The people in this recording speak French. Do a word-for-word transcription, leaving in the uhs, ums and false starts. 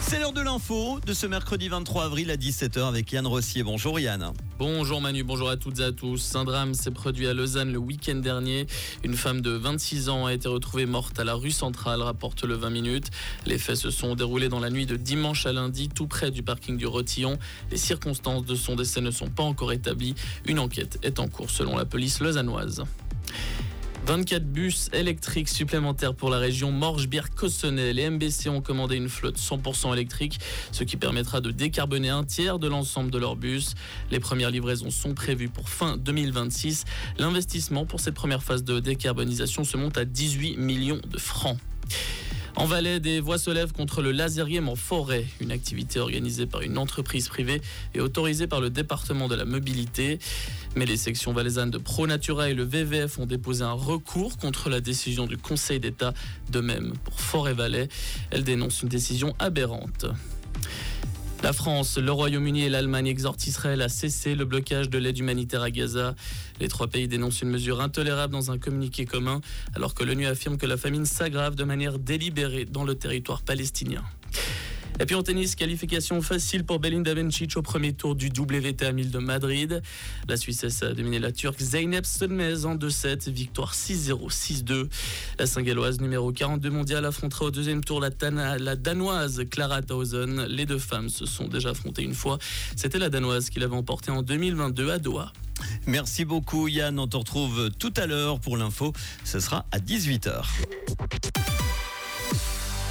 C'est l'heure de l'info de ce mercredi vingt-trois avril à dix-sept heures avec Yann Rossier. Bonjour Yann. Bonjour Manu, bonjour à toutes et à tous. Un drame s'est produit à Lausanne le week-end dernier. Une femme de vingt-six ans a été retrouvée morte à la rue Centrale, rapporte le vingt minutes. Les faits se sont déroulés dans la nuit de dimanche à lundi, tout près du parking du Rotillon. Les circonstances de son décès ne sont pas encore établies. Une enquête est en cours selon la police lausannoise. vingt-quatre bus électriques supplémentaires pour la région Morges-Bière-Cossonay. Les M B C ont commandé une flotte cent pour cent électrique, ce qui permettra de décarboner un tiers de l'ensemble de leurs bus. Les premières livraisons sont prévues pour fin deux mille vingt-six. L'investissement pour cette première phase de décarbonisation se monte à dix-huit millions de francs. En Valais, des voix se lèvent contre le lasergame en forêt, une activité organisée par une entreprise privée et autorisée par le département de la mobilité. Mais les sections valaisannes de ProNatura et le V V F ont déposé un recours contre la décision du Conseil d'État. De même pour Forêt-Valais, elle dénonce une décision aberrante. La France, le Royaume-Uni et l'Allemagne exhortent Israël à cesser le blocage de l'aide humanitaire à Gaza. Les trois pays dénoncent une mesure intolérable dans un communiqué commun, alors que l'ONU affirme que la famine s'aggrave de manière délibérée dans le territoire palestinien. Et puis en tennis, qualification facile pour Belinda Bencic au premier tour du W T A mille de Madrid. La Suissesse a dominé la Turque Zeynep Sönmez en deux sept, victoire six zéro, six deux. La Saint-Galloise numéro quarante-deux mondiale affrontera au deuxième tour la, Tana, la Danoise Clara Tauson. Les deux femmes se sont déjà affrontées une fois. C'était la Danoise qui l'avait emportée en deux mille vingt-deux à Doha. Merci beaucoup Yann, on te retrouve tout à l'heure pour l'info. Ce sera à dix-huit heures.